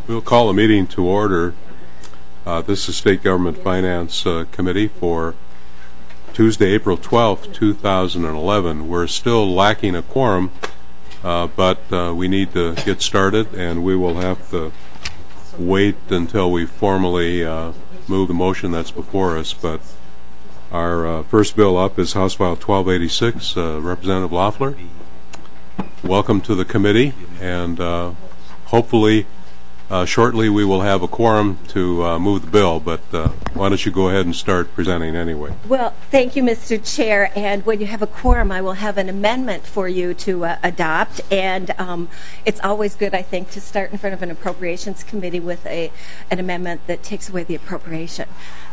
We'll call the meeting to order. This is State Government Finance Committee for Tuesday, April 12th, 2011. We're still lacking a quorum, but we need to get started, and we will have to wait until we formally move the motion that's before us. But our first bill up is House File 1286, Representative Loeffler. Welcome to the committee, and hopefully shortly we will have a quorum to move the bill, but why don't you go ahead and start presenting anyway. Well, thank you, Mr. Chair, and when you have a quorum, I will have an amendment for you to adopt, and it's always good, I think, to start in front of an Appropriations Committee with an amendment that takes away the appropriation.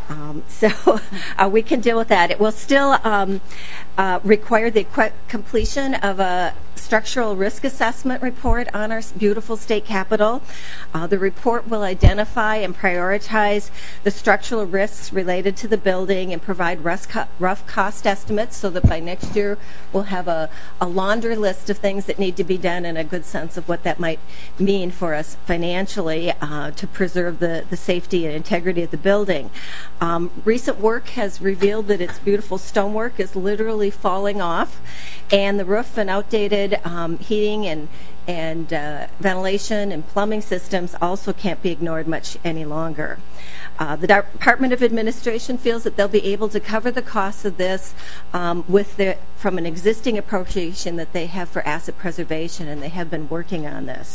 So we can deal with that. It will still require the completion of a structural risk assessment report on our beautiful state capitol. The report will identify and prioritize the structural risks related to the building and provide rough cost estimates so that by next year we'll have a laundry list of things that need to be done and a good sense of what that might mean for us financially to preserve the safety and integrity of the building. Recent work has revealed that its beautiful stonework is literally falling off, and the roof and outdated heating and ventilation and plumbing systems also can't be ignored much any longer. The Department of Administration feels that they'll be able to cover the costs of this from an existing appropriation that they have for asset preservation, and they have been working on this.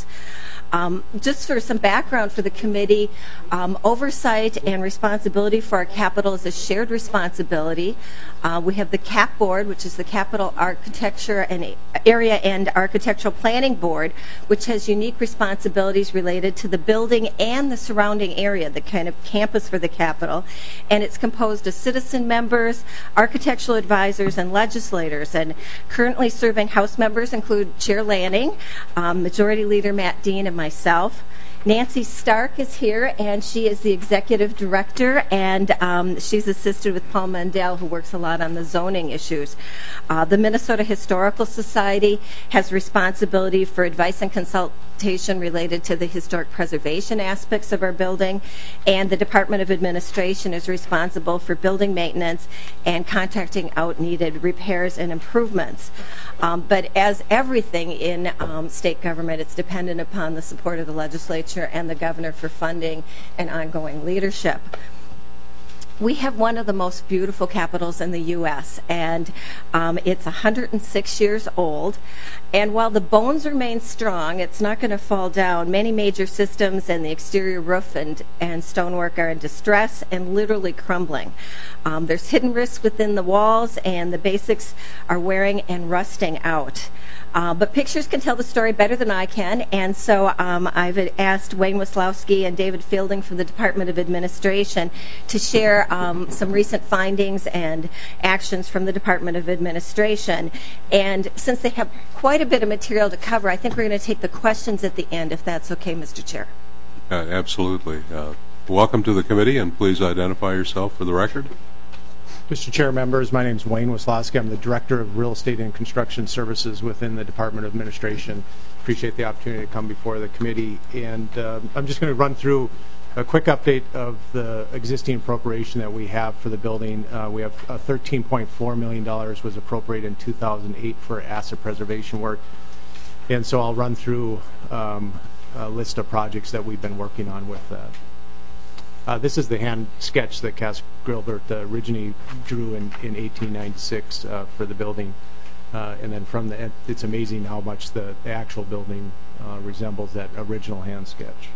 Just for some background for the committee, oversight and responsibility for our capital is a shared responsibility. We have the CAP Board, which is the Capital Architecture and Area and Architectural Planning Board, which has unique responsibilities related to the building and the surrounding area, the kind of campus for the Capitol. And it's composed of citizen members, architectural advisors, and legislators. And currently serving House members include Chair Lanning, Majority Leader Matt Dean, and myself. Nancy Stark is here, and she is the executive director, and she's assisted with Paul Mendel, who works a lot on the zoning issues. The Minnesota Historical Society has responsibility for advice and consultation related to the historic preservation aspects of our building, and the Department of Administration is responsible for building maintenance and contracting out needed repairs and improvements. But as everything in state government, it's dependent upon the support of the legislature and the governor for funding and ongoing leadership. We have one of the most beautiful capitals in the U.S., and it's 106 years old. And while the bones remain strong, it's not going to fall down. Many major systems and the exterior roof and stonework are in distress and literally crumbling. There's hidden risks within the walls, and the basics are wearing and rusting out. But pictures can tell the story better than I can, and so I've asked Wayne Waslowski and David Fielding from the Department of Administration to share some recent findings and actions from the Department of Administration. And since they have quite a bit of material to cover, I think we're going to take the questions at the end, if that's okay, Mr. Chair. Absolutely. Welcome to the committee, and please identify yourself for the record. Mr. Chair, members, my name is Wayne Waslowski. I'm the Director of Real Estate and Construction Services within the Department of Administration. Appreciate the opportunity to come before the committee. And I'm just going to run through a quick update of the existing appropriation that we have for the building. We have $13.4 million was appropriated in 2008 for asset preservation work. And so I'll run through a list of projects that we've been working on with that. This is the hand sketch that Cass Gilbert originally drew in 1896 for the building. And then from it's amazing how much the actual building resembles that original hand sketch.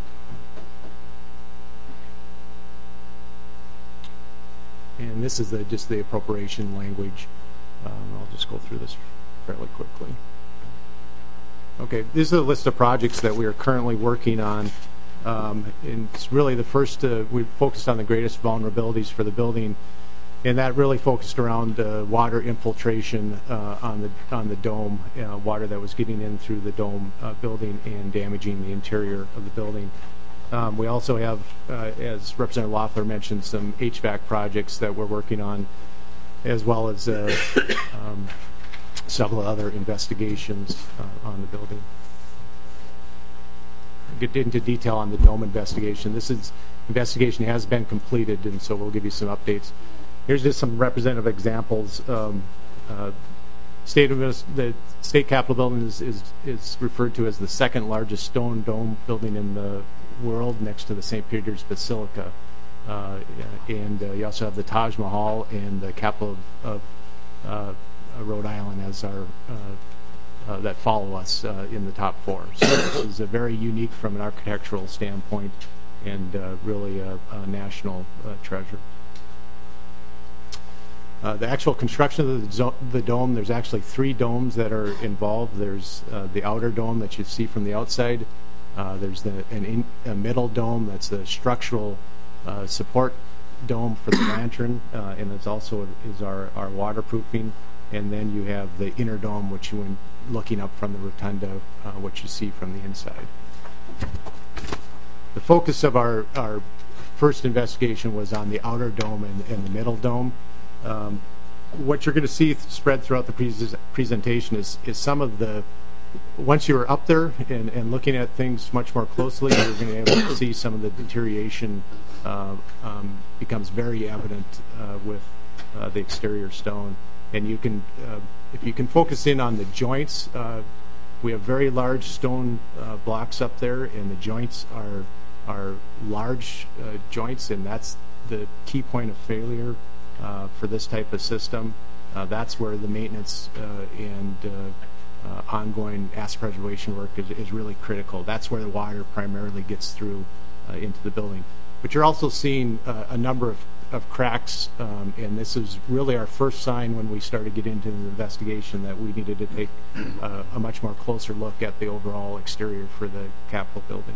And this is just the appropriation language. I'll just go through this fairly quickly. Okay, this is a list of projects that we are currently working on. And it's really the first, we focused on the greatest vulnerabilities for the building, and that really focused around water infiltration on the dome, water that was getting in through the dome building and damaging the interior of the building. We also have, as Representative Loeffler mentioned, some HVAC projects that we're working on, as well as several other investigations on the building. get into detail on the dome investigation. This investigation has been completed, and so we'll give you some updates. Here's just some representative examples. The State Capitol building is referred to as the second largest stone dome building in the world, next to the St. Peter's Basilica. And you also have the Taj Mahal and the capital of Rhode Island as our that follow us in the top four. So this is a very unique from an architectural standpoint, and really a national treasure. The actual construction of the dome, there's actually 3 domes that are involved. There's the outer dome that you see from the outside. There's a middle dome that's the structural support dome for the lantern, and it's also is our waterproofing. And then you have the inner dome, which when looking up from the rotunda, what you see from the inside. The focus of our first investigation was on the outer dome and the middle dome. What you're going to see spread throughout the presentation is some of the, once you're up there and looking at things much more closely, you're going to be able to see some of the deterioration becomes very evident with the exterior stone. And you can, if you can focus in on the joints, we have very large stone blocks up there, and the joints are large joints, and that's the key point of failure for this type of system. That's where the maintenance and ongoing asset preservation work is really critical. That's where the water primarily gets through into the building. But you're also seeing a number of cracks, and this is really our first sign when we started getting into the investigation that we needed to take a much more closer look at the overall exterior for the Capitol building.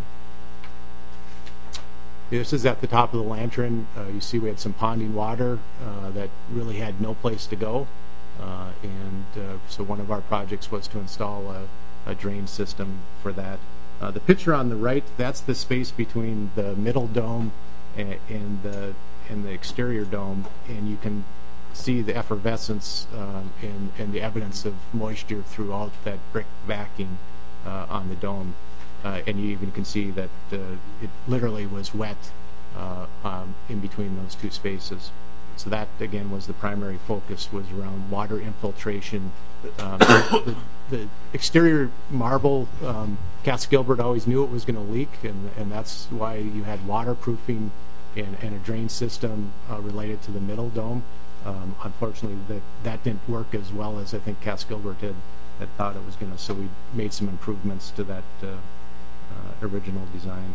This is at the top of the lantern. You see we had some ponding water that really had no place to go, and so one of our projects was to install a drain system for that. The picture on the right, that's the space between the middle dome and the exterior dome, and you can see the effervescence and the evidence of moisture throughout that brick backing on the dome. And you even can see that it literally was wet in between those 2 spaces. So that, again, was the primary focus, was around water infiltration. The exterior marble, Cass Gilbert always knew it was going to leak, and that's why you had waterproofing and a drain system related to the middle dome. Unfortunately, that didn't work as well as I think Cass Gilbert had thought it was going to, so we made some improvements to that original design.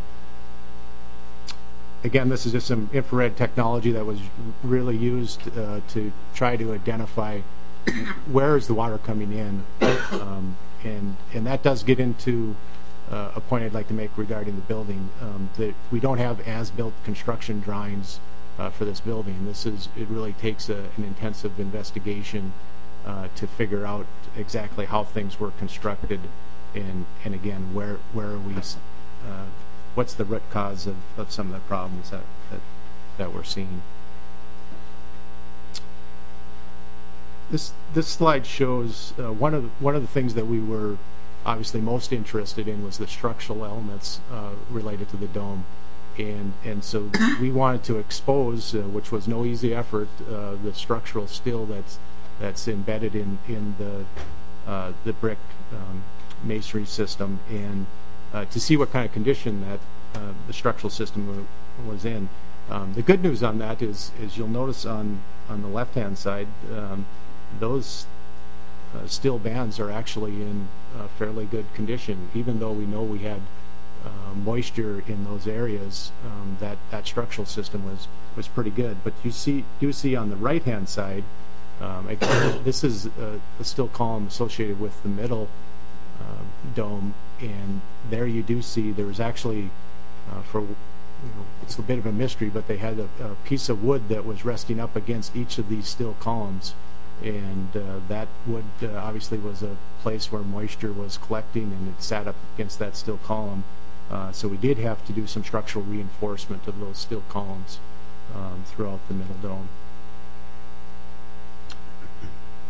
Again, this is just some infrared technology that was really used to try to identify where is the water coming in, and that does get into a point I'd like to make regarding the building. That we don't have as-built construction drawings for this building. It really takes an intensive investigation to figure out exactly how things were constructed, and again, where are we? What's the root cause of some of the problems that we're seeing? This slide shows one of the things that we were obviously most interested in was the structural elements related to the dome, and so we wanted to expose, which was no easy effort, the structural steel that's embedded in the brick masonry system, and to see what kind of condition that the structural system was in. The good news on that is you'll notice on the left-hand side, those steel bands are actually in fairly good condition. Even though we know we had moisture in those areas, that structural system was pretty good. But you do see on the right-hand side, again, this is a steel column associated with the middle dome, and there you do see there was actually, it's a bit of a mystery, but they had a piece of wood that was resting up against each of these steel columns, and that wood obviously was a place where moisture was collecting, and it sat up against that steel column. So we did have to do some structural reinforcement of those steel columns throughout the middle dome.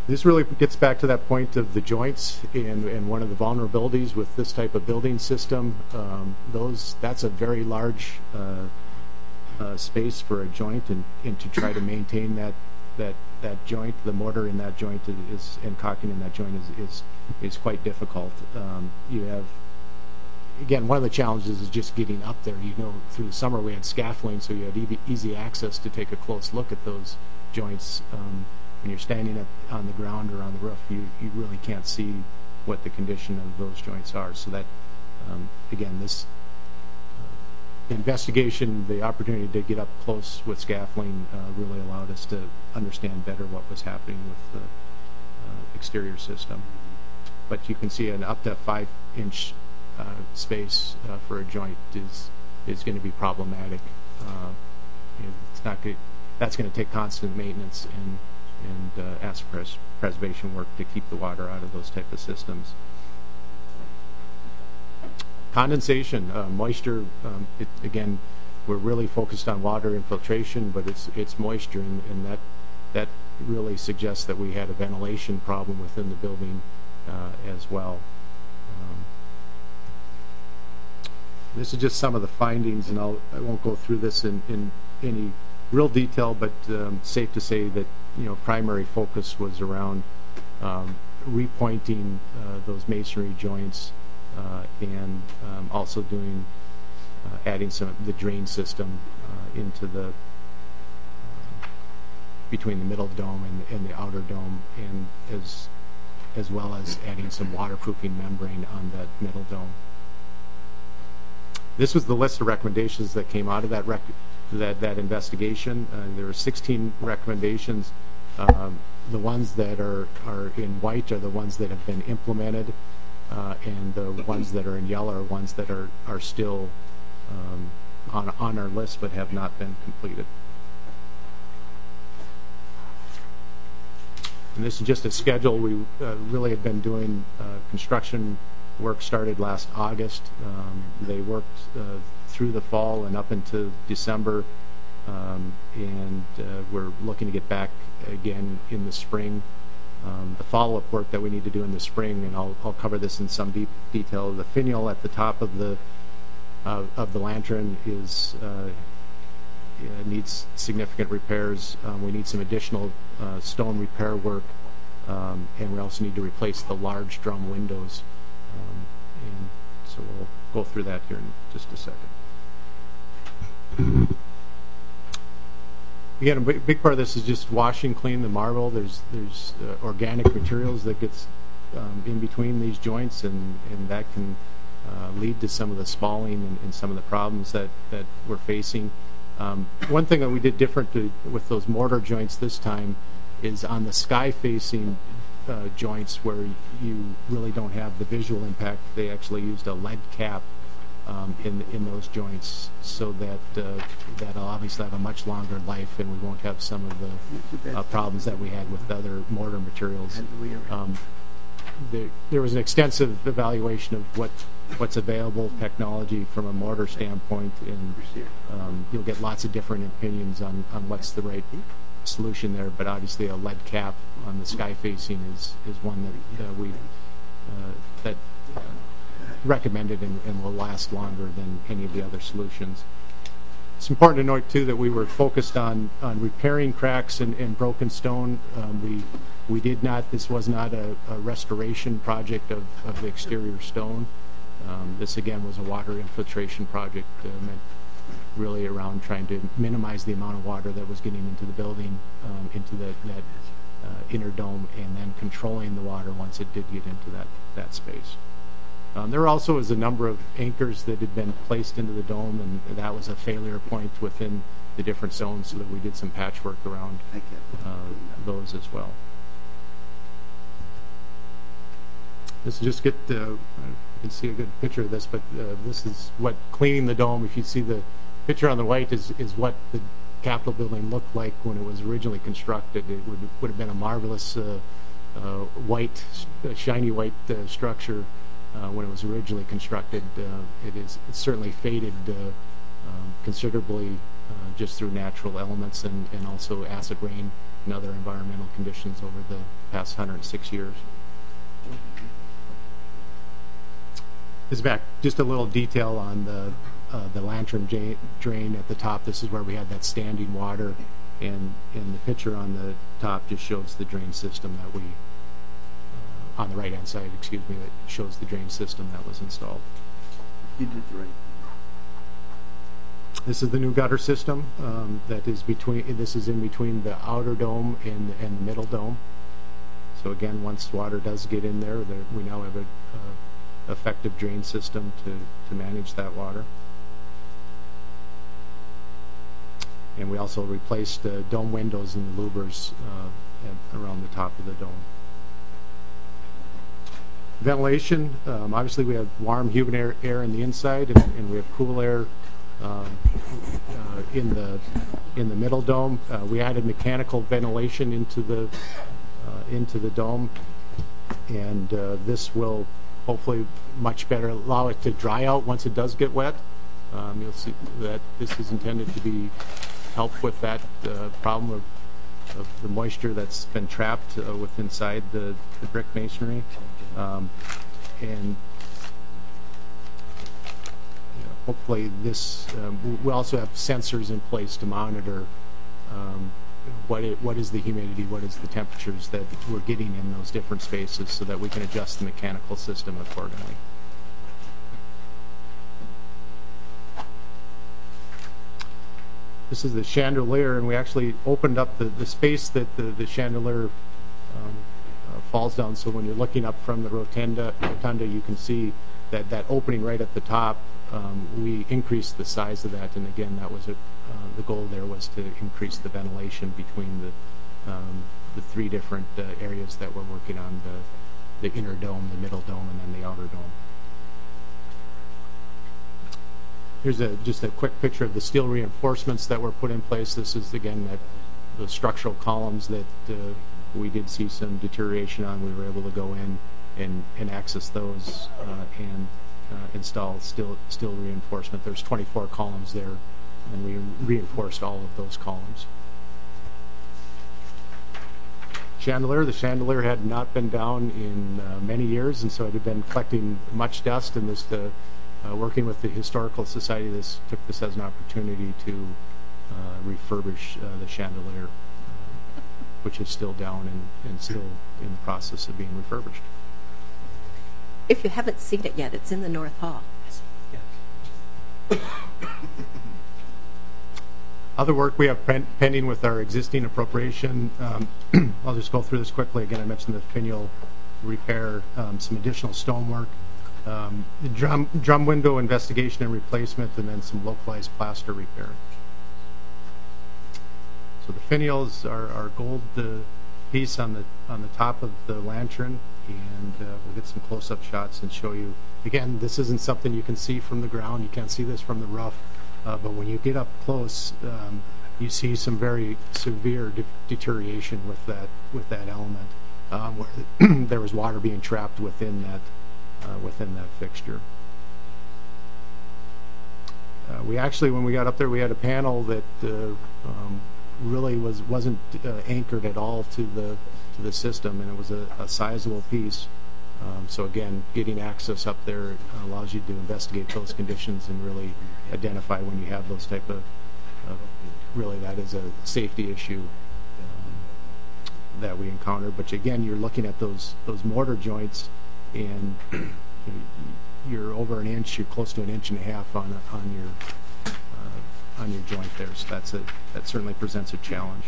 This really gets back to that point of the joints, and one of the vulnerabilities with this type of building system. That's a very large space for a joint, and to try to maintain that joint, the mortar in that joint and caulking in that joint is quite difficult. You have, again, one of the challenges is just getting up there. Through the summer we had scaffolding, so you had easy access to take a close look at those joints. When you're standing on the ground or on the roof, you really can't see what the condition of those joints are. So that, again, this investigation, the opportunity to get up close with scaffolding really allowed us to understand better what was happening with the exterior system. But you can see an up to 5-inch space for a joint is going to be problematic. It's not good. That's going to take constant maintenance and acid preservation work to keep the water out of those type of systems. Condensation, moisture, again, we're really focused on water infiltration, but it's moisture, and that really suggests that we had a ventilation problem within the building as well. This is just some of the findings, and I won't go through this in any real detail, but safe to say that primary focus was around repointing those masonry joints and also adding some of the drain system into the between the middle dome and the outer dome, and as well as adding some waterproofing membrane on that middle dome. This was the list of recommendations that came out of that investigation. There were 16 recommendations. The ones that are in white are the ones that have been implemented, and the ones that are in yellow are ones that are still on our list but have not been completed. And this is just a schedule. We really have been doing construction work. Started last August. They worked through the fall and up into December, and we're looking to get back again in the spring. The follow-up work that we need to do in the spring, and I'll cover this in some detail. The finial at the top of the lantern needs significant repairs. We need some additional stone repair work, and we also need to replace the large drum windows. And so we'll go through that here in just a second. Again, a big part of this is just wash and clean the marble. There's organic materials that gets in between these joints, and that can lead to some of the spalling and some of the problems that we're facing. One thing that we did different with those mortar joints this time is on the sky-facing joints where you really don't have the visual impact. They actually used a lead cap in those joints, so that that'll obviously have a much longer life, and we won't have some of the problems that we had with other mortar materials. There was an extensive evaluation of what's available technology from a mortar standpoint, and you'll get lots of different opinions on what's the right solution there, but obviously a lead cap on the sky facing is one that recommended and will last longer than any of the other solutions. It's important to note too that we were focused on repairing cracks and broken stone. We did not, this was not a restoration project of the exterior stone. This again was a water infiltration project meant really around trying to minimize the amount of water that was getting into the building, into that inner dome, and then controlling the water once it did get into that space. There also was a number of anchors that had been placed into the dome, and that was a failure point within the different zones, so that we did some patchwork around those as well. This is just you can see a good picture of this, but this is what cleaning the dome. If you see the picture on the right is what the Capitol building looked like when it was originally constructed. It would have been a marvelous white, shiny white structure when it was originally constructed. It's certainly faded considerably just through natural elements and also acid rain and other environmental conditions over the past 106 years. This is back, just a little detail on the lantern drain at the top. This is where we had that standing water, and the picture on the top just shows the drain system that we, on the right-hand side, excuse me, that shows the drain system that was installed. You did the right thing. This is the new gutter system that is between. This is in between the outer dome and the middle dome. So again, once water does get in there, we now have a effective drain system to manage that water. And we also replaced the dome windows and the louvers around the top of the dome. Ventilation, obviously we have warm, humid air in the inside, and we have cool air in the middle dome. We added mechanical ventilation into the dome, and this will hopefully much better allow it to dry out once it does get wet. You'll see that this is intended to help with that problem of the moisture that's been trapped with inside the brick masonry, and hopefully this. We also have sensors in place to monitor what is the humidity, what is the temperatures that we're getting in those different spaces, so that we can adjust the mechanical system accordingly. This is the chandelier, and we actually opened up the space that the chandelier falls down. So when you're looking up from the rotunda, you can see that opening right at the top. We increased the size of that, and again, that was the goal there was to increase the ventilation between the three different areas that we're working on: the inner dome, the middle dome, and then the outer dome. Here's just a quick picture of the steel reinforcements that were put in place. This is again the structural columns that we did see some deterioration on. We were able to go in and access those and install steel reinforcement. There's 24 columns there, and we reinforced all of those columns. Chandelier. The chandelier had not been down in many years, and so it had been collecting much dust, and this working with the Historical Society, took this as an opportunity to refurbish the chandelier, which is still down and still in the process of being refurbished. If you haven't seen it yet, it's in the North Hall. Other work we have pending with our existing appropriation. I'll just go through this quickly. Again, I mentioned the finial repair, some additional stonework, the drum window investigation and replacement, and then some localized plaster repair. So the finials are our gold piece on the top of the lantern, and we'll get some close-up shots and show you. Again, this isn't something you can see from the ground. You can't see this from the roof, but when you get up close, you see some very severe deterioration with that element, where there was water being trapped within that fixture. We actually, when we got up there, we had a panel that really wasn't anchored at all to the system, and it was a sizable piece. So again, getting access up there allows you to investigate those conditions and really identify when you have those type of really that is a safety issue that we encounter. But again, you're looking at those mortar joints, and you're over an inch, you're close to an inch and a half on your joint there. So that certainly presents a challenge.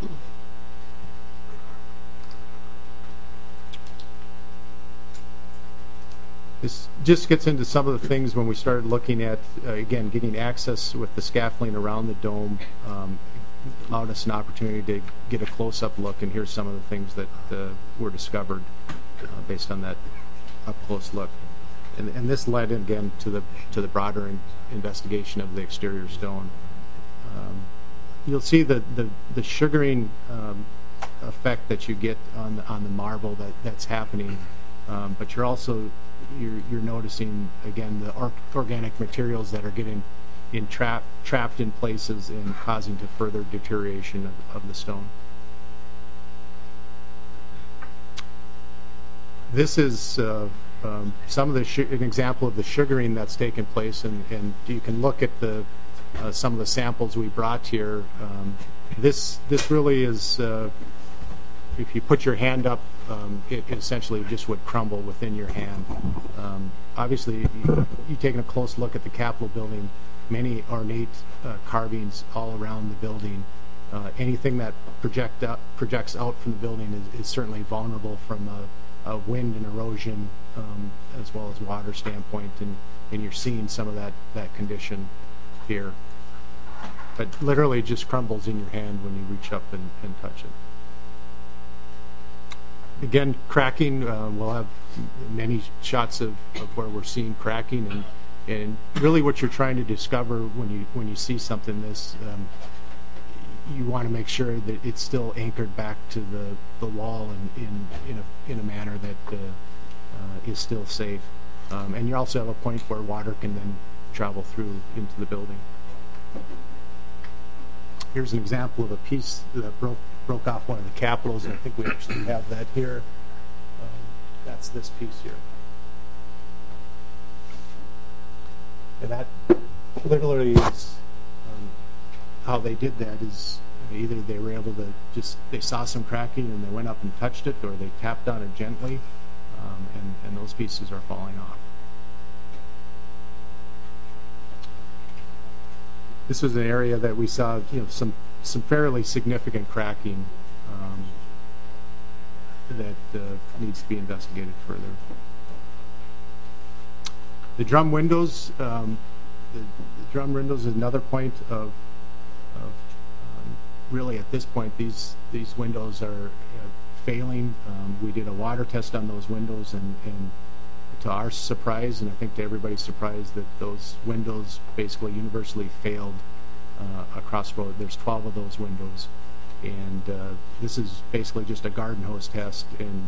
This just gets into some of the things when we started looking at, again, getting access with the scaffolding around the dome, allowed us an opportunity to get a close-up look, and here's some of the things that were discovered based on that up-close look. And this led, again, to the broader investigation of the exterior stone. You'll see the sugaring effect that you get on the marble that's happening, but you're also you're noticing again the organic materials that are getting trapped in places and causing to further deterioration of the stone. This is some of the an example of the sugaring that's taken place, and you can look at the some of the samples we brought here. This really is, if you put your hand up, it essentially just would crumble within your hand. Obviously, you've taken a close look at the Capitol building, many ornate carvings all around the building. Anything that projects out from the building is certainly vulnerable from a wind and erosion, as well as water standpoint, and you're seeing some of that condition here. But literally just crumbles in your hand when you reach up and touch it. Again, cracking, we'll have many shots of where we're seeing cracking, and really what you're trying to discover when you see something this, you want to make sure that it's still anchored back to the wall in a manner that is still safe. And you also have a point where water can then travel through into the building. Here's an example of a piece that broke off one of the capitals, and I think we actually have that here. That's this piece here. And that literally is how they did that. Is either they were able to they saw some cracking and they went up and touched it, or they tapped on it gently, and those pieces are falling off. This was an area that we saw, some fairly significant cracking that needs to be investigated further. The drum windows, the drum windows is another point of really at this point these windows are failing. We did a water test on those windows, and to our surprise, and I think to everybody's surprise, that those windows basically universally failed across the road. There's 12 of those windows, and this is basically just a garden hose test, and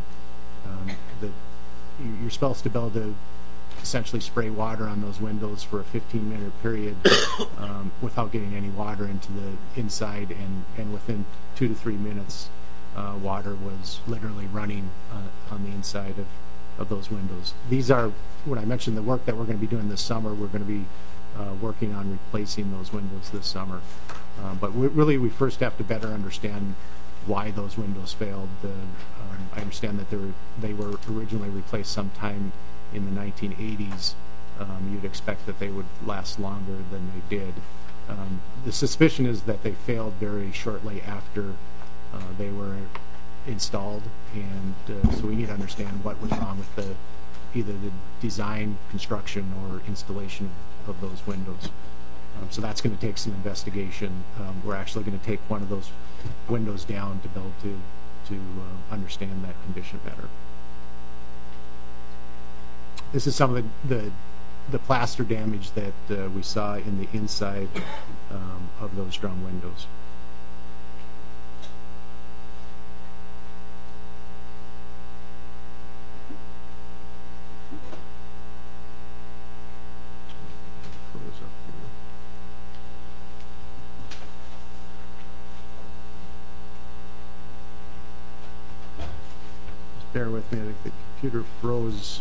you're supposed to be able to essentially spray water on those windows for a 15-minute period without getting any water into the inside, and within 2 to 3 minutes water was literally running on the inside of those windows. These are, when I mentioned the work that we're going to be doing this summer, we're going to be working on replacing those windows this summer. But we first have to better understand why those windows failed. I understand that they were originally replaced sometime in the 1980s. You'd expect that they would last longer than they did. The suspicion is that they failed very shortly after they were installed, and so we need to understand what was wrong with either the design, construction, or installation of those windows. So that's going to take some investigation. We're actually going to take one of those windows down to be able to understand that condition better. This is some of the plaster damage that we saw in the inside of those drum windows. Bear with me, I think the computer froze.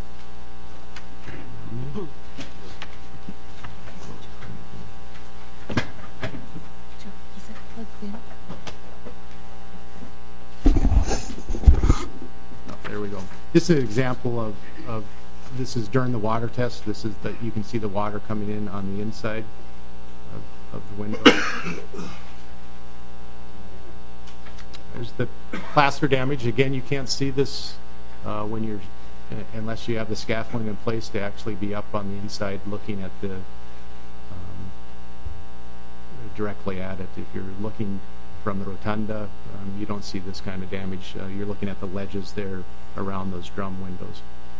There we go. This is an example of this is during the water test. This is that you can see the water coming in on the inside of the window. There's the plaster damage. Again, you can't see this when you're, unless you have the scaffolding in place to actually be up on the inside looking at the directly at it. If you're looking from the rotunda, you don't see this kind of damage. You're looking at the ledges there around those drum windows.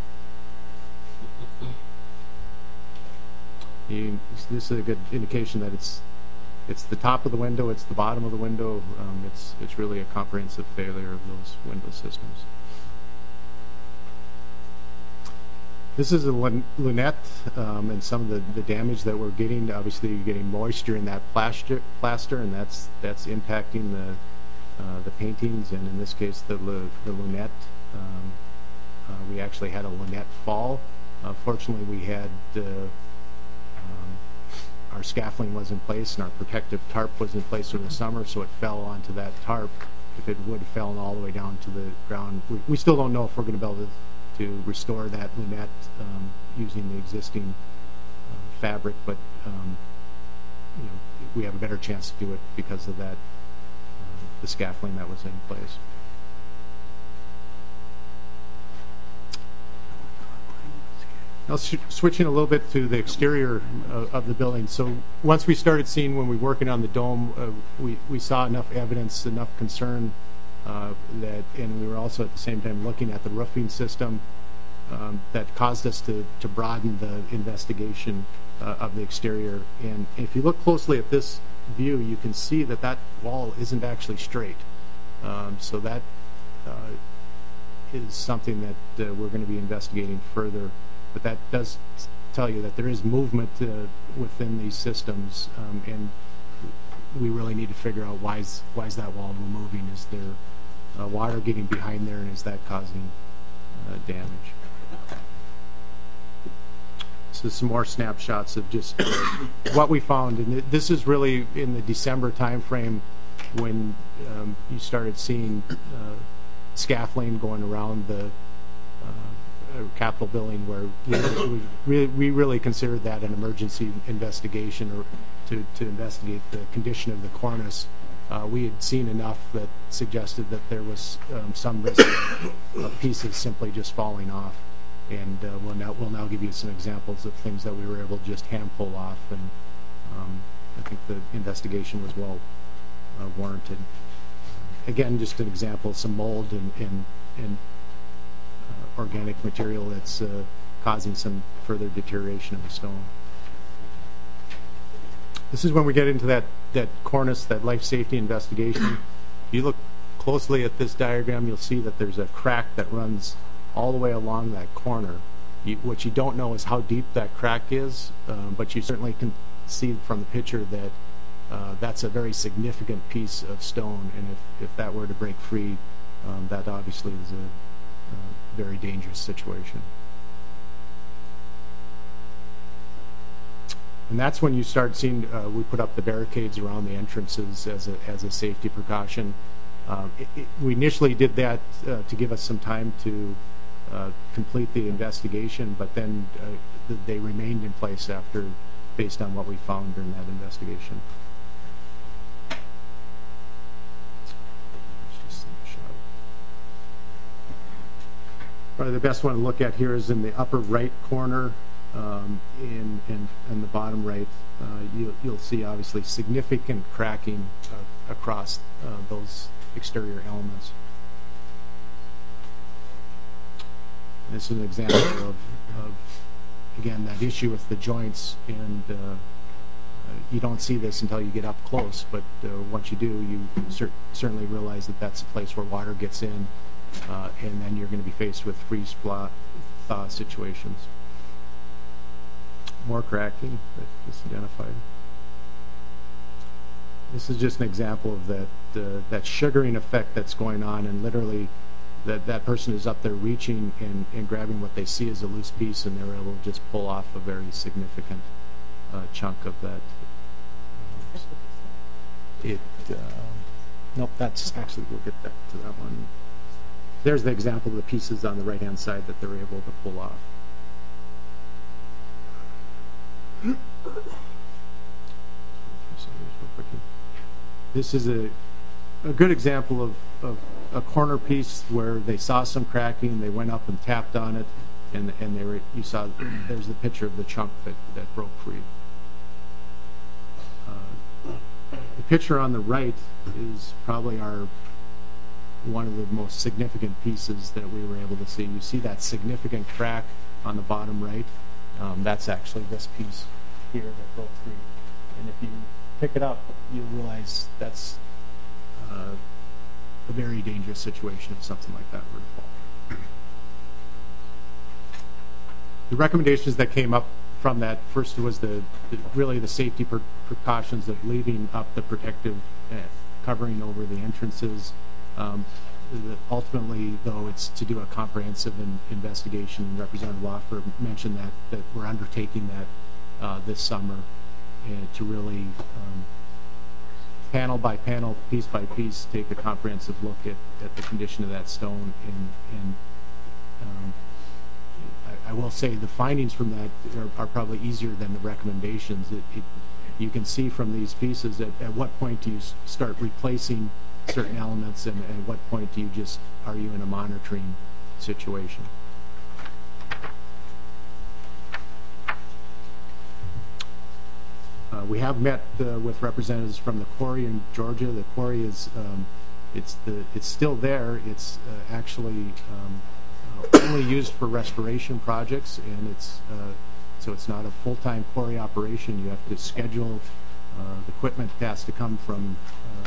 This is a good indication that it's the top of the window, it's the bottom of the window. It's really a comprehensive failure of those window systems. This is a lunette, and some of the damage that we're getting. Obviously, you're getting moisture in that plaster, and that's impacting the paintings, and in this case, the lunette. We actually had a Lynette fall. Fortunately, we had our scaffolding was in place and our protective tarp was in place over the summer, so it fell onto that tarp. If it would have fallen all the way down to the ground, we still don't know if we're going to be able to restore that Lynette using the existing fabric, but we have a better chance to do it because of that the scaffolding that was in place. Now switching a little bit to the exterior of the building. So once we started seeing, when we were working on the dome, we saw enough evidence, enough concern and we were also at the same time looking at the roofing system that caused us to broaden the investigation of the exterior. And if you look closely at this view, you can see that that wall isn't actually straight. So that is something that we're going to be investigating further. But that does tell you that there is movement within these systems, and we really need to figure out why is that wall moving? Is there water getting behind there, and is that causing damage? So some more snapshots of just what we found, and this is really in the December time frame when you started seeing scaffolding going around the Capitol building, where we really considered that an emergency investigation, or to investigate the condition of the cornice. We had seen enough that suggested that there was some risk of pieces simply just falling off, and we'll now give you some examples of things that we were able to just hand pull off, and I think the investigation was well warranted. Again, just an example, some mold and organic material that's causing some further deterioration of the stone. This is when we get into that cornice, that life safety investigation. If you look closely at this diagram, you'll see that there's a crack that runs all the way along that corner. What you don't know is how deep that crack is, but you certainly can see from the picture that that's a very significant piece of stone, and if that were to break free, that obviously is a very dangerous situation. And that's when you start seeing, we put up the barricades around the entrances as a safety precaution. We initially did that to give us some time to complete the investigation, but then they remained in place after, based on what we found during that investigation. Probably the best one to look at here is in the upper right corner, in the bottom right. You'll see obviously significant cracking across those exterior elements. This is an example of again, that issue with the joints, and you don't see this until you get up close, but once you do, you certainly realize that that's a place where water gets in, and then you're going to be faced with freeze-thaw situations. More cracking that is identified. This is just an example of that sugaring effect that's going on, and literally that person is up there reaching and grabbing what they see as a loose piece, and they're able to just pull off a very significant chunk of that. Nope, that's actually, we'll get back to that one. There's the example of the pieces on the right-hand side that they're able to pull off. This is a good example of a corner piece where they saw some cracking, they went up and tapped on it, and you saw, there's the picture of the chunk that broke free. The picture on the right is probably one of the most significant pieces that we were able to see. You see that significant crack on the bottom right? That's actually this piece here that broke free. And if you pick it up, you'll realize that's a very dangerous situation if something like that were to fall. The recommendations that came up from that, first was really the safety precautions of leaving up the protective covering over the entrances. ultimately, though, it's to do a comprehensive investigation. Representative Wofford mentioned that we're undertaking that this summer to really panel by panel, piece by piece, take a comprehensive look at the condition of that stone. And I will say the findings from that are probably easier than the recommendations. You can see from these pieces at what point do you start replacing certain elements, and at what point do you are you in a monitoring situation. We have met with representatives from the quarry in Georgia. The quarry is it's still there. It's actually only used for restoration projects, and so it's not a full-time quarry operation. You have to schedule. The equipment has to come from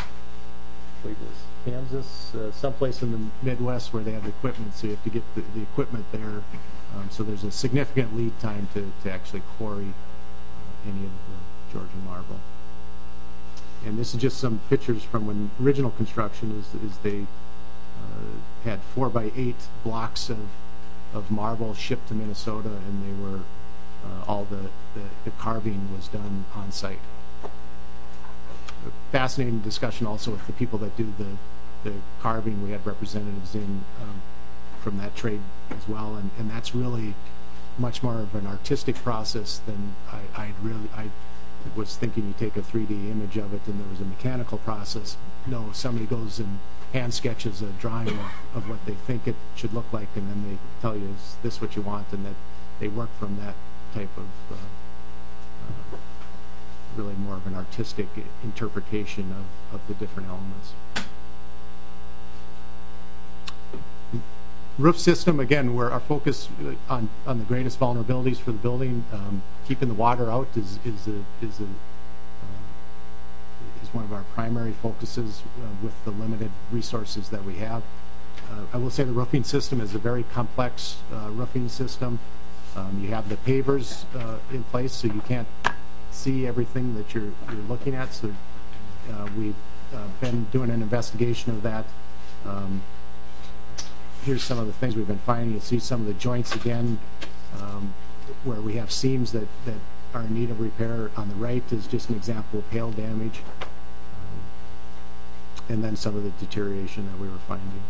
Kansas, someplace in the Midwest where they have the equipment, so you have to get the equipment there. So there's a significant lead time to actually quarry any of the Georgian marble. And this is just some pictures from when original construction is they had 4x8 blocks of marble shipped to Minnesota, and they were all the carving was done on site. A fascinating discussion also with the people that do the carving. We had representatives in from that trade as well, and that's really much more of an artistic process than I was thinking. You take a 3D image of it and there was a mechanical process. No, somebody goes and hand sketches a drawing of what they think it should look like, and then they tell you, is this what you want? And that they work from that type of really more of an artistic interpretation of the different elements. Roof system, again, where our focus on the greatest vulnerabilities for the building, keeping the water out is one of our primary focuses with the limited resources that we have. I will say the roofing system is a very complex roofing system. You have the pavers in place, so you can't see everything that you're looking at. So we've been doing an investigation of that. Here's some of the things we've been finding. You see some of the joints again, where we have seams that are in need of repair. On the right is just an example of hail damage, and then some of the deterioration that we were finding.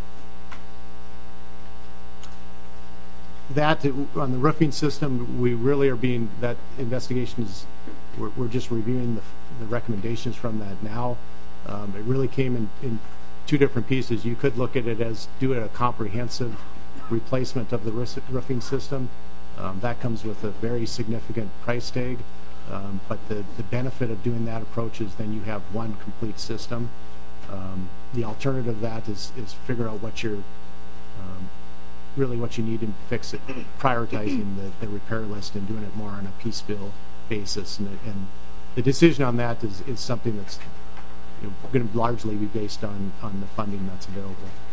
That on the roofing system, we really are being, that investigation is, we're just reviewing the recommendations from that now. It really came in two different pieces. You could look at it as doing a comprehensive replacement of the roofing system. That comes with a very significant price tag, but the benefit of doing that approach is then you have one complete system. The alternative of that is figure out what you're really what you need to fix it, prioritizing the repair list and doing it more on a piecemeal basis. And the decision on that is something that's going to largely be based on the funding that's available.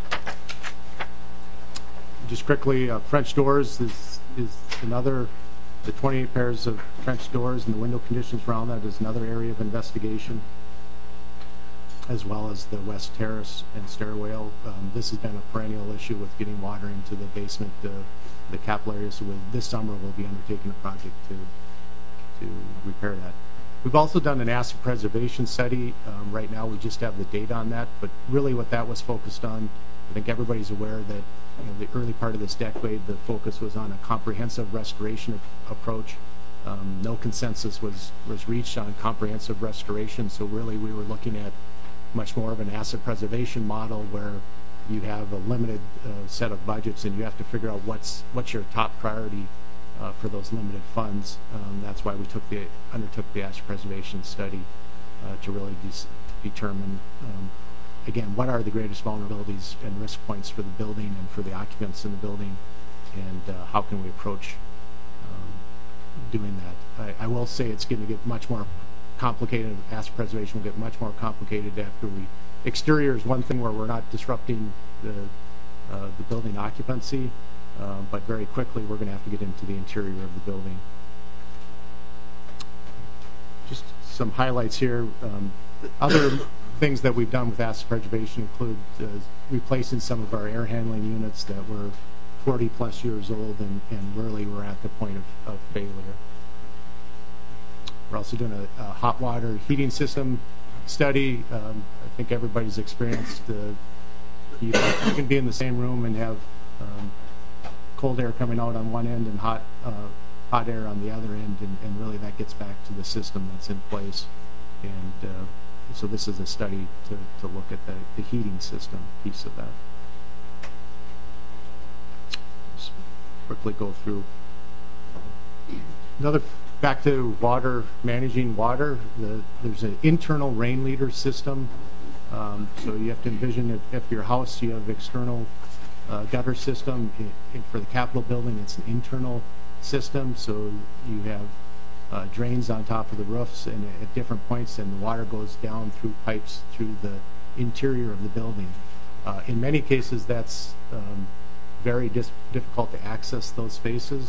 Just quickly, French doors is another, the 28 pairs of French doors and the window conditions around that is another area of investigation, as well as the West Terrace and stairwell. This has been a perennial issue with getting water into the basement, the capillary. So this summer we'll be undertaking a project to repair that. We've also done an asset preservation study. Right now we just have the data on that, but really what that was focused on, I think everybody's aware that the early part of this decade the focus was on a comprehensive restoration approach. No consensus was reached on comprehensive restoration, so really we were looking at much more of an asset preservation model where you have a limited set of budgets and you have to figure out what's your top priority for those limited funds. That's why we undertook the asset preservation study to really determine again, what are the greatest vulnerabilities and risk points for the building and for the occupants in the building, and how can we approach doing that. I will say it's going to get much more complicated. Asset preservation will get much more complicated after exterior is one thing where we're not disrupting the building occupancy, but very quickly we're going to have to get into the interior of the building. Just some highlights here. Other things that we've done with asset preservation include replacing some of our air handling units that were 40-plus years old and really were at the point of failure. We're also doing a hot water heating system study. I think everybody's experienced you can be in the same room and have cold air coming out on one end and hot air on the other end, and really that gets back to the system that's in place. And so this is a study to look at the heating system piece of that. Just quickly go through. Back to water, managing water. There's an internal rain leader system. So you have to envision if your house, you have external gutter system. For the Capitol building, it's an internal system. So you have drains on top of the roofs and at different points, and the water goes down through pipes through the interior of the building. In many cases, that's very difficult to access those spaces.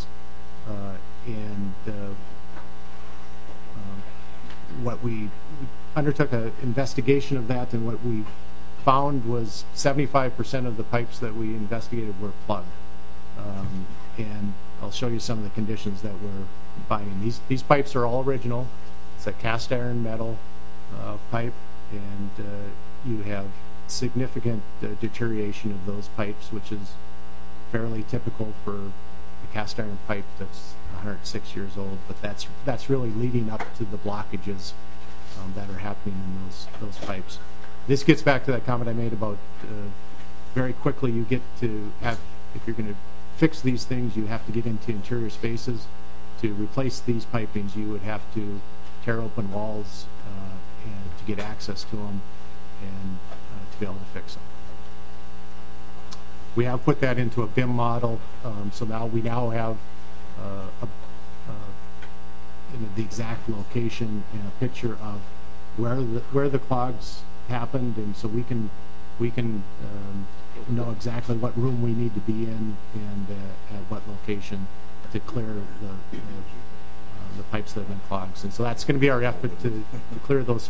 What we undertook an investigation of that, and what we found was 75% of the pipes that we investigated were plugged. And I'll show you some of the conditions that we're finding. These pipes are all original. It's a cast iron metal pipe, and you have significant deterioration of those pipes, which is fairly typical for a cast iron pipe that's 106 years old, but that's really leading up to the blockages that are happening in those pipes. This gets back to that comment I made about very quickly you get to have, if you're going to fix these things, you have to get into interior spaces. To replace these pipings, you would have to tear open walls and to get access to them and to be able to fix them. We have put that into a BIM model, so now we have the exact location and a picture of where the clogs happened, and so we can know exactly what room we need to be in and at what location to clear the pipes that have been clogged. And so that's going to be our effort to clear those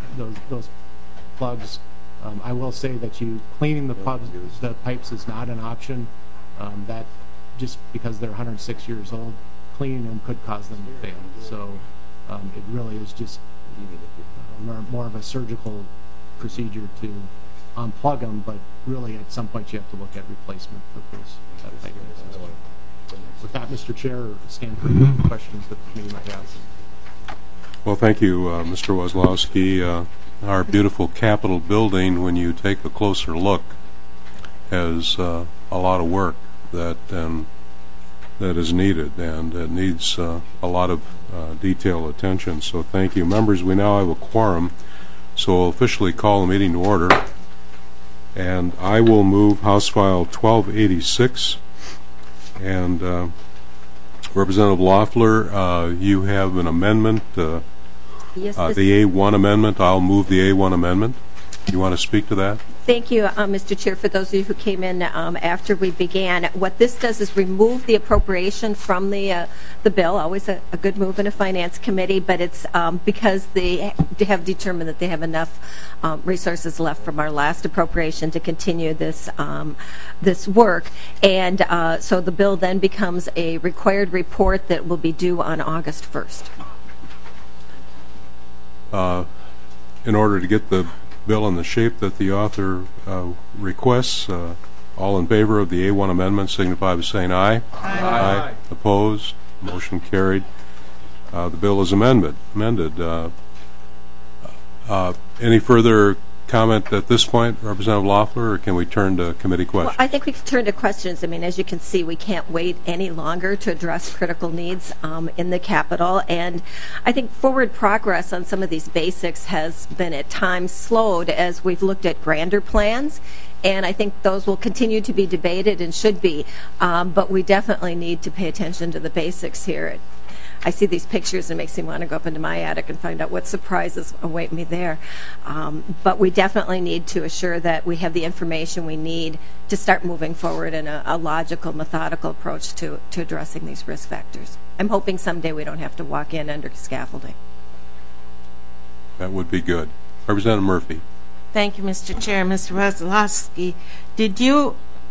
plugs. I will say that cleaning the pipes is not an option. That just because they're 106 years old, cleaning them could cause them to fail. So it really is just more of a surgical procedure to unplug them, but really at some point you have to look at replacement of that pipe as well. With that, Mr. Chair, stand for any questions that the committee might have. Well, thank you, Mr. Weslowski. Our beautiful Capitol building, when you take a closer look, has a lot of work that is needed, and it needs a lot of detailed attention. So thank you. Members, we now have a quorum, so I'll officially call the meeting to order. And I will move House File 1286. And Representative Loeffler, you have an amendment, Yes, the A1 amendment. I'll move the A1 amendment. Do you want to speak to that? Thank you, Mr. Chair. For those of you who came in after we began, what this does is remove the appropriation from the bill. Always a good move in a finance committee, but it's because they have determined that they have enough resources left from our last appropriation to continue this work, and so the bill then becomes a required report that will be due on August 1st. In order to get the bill in the shape that the author requests, all in favor of the A1 amendment signify by saying aye. Aye. Opposed? Motion carried. The bill is amended. Any further comment at this point, Representative Loeffler, or can we turn to committee questions? Well, I think we can turn to questions. I mean, as you can see, we can't wait any longer to address critical needs in the Capitol. And I think forward progress on some of these basics has been at times slowed as we've looked at grander plans. And I think those will continue to be debated and should be. But we definitely need to pay attention to the basics here. I see these pictures and it makes me want to go up into my attic and find out what surprises await me there. But we definitely need to assure that we have the information we need to start moving forward in a logical, methodical approach to addressing these risk factors. I'm hoping someday we don't have to walk in under scaffolding. That would be good. Representative Murphy. Thank you, Mr. Chair. Mr. Wessolowski, did you,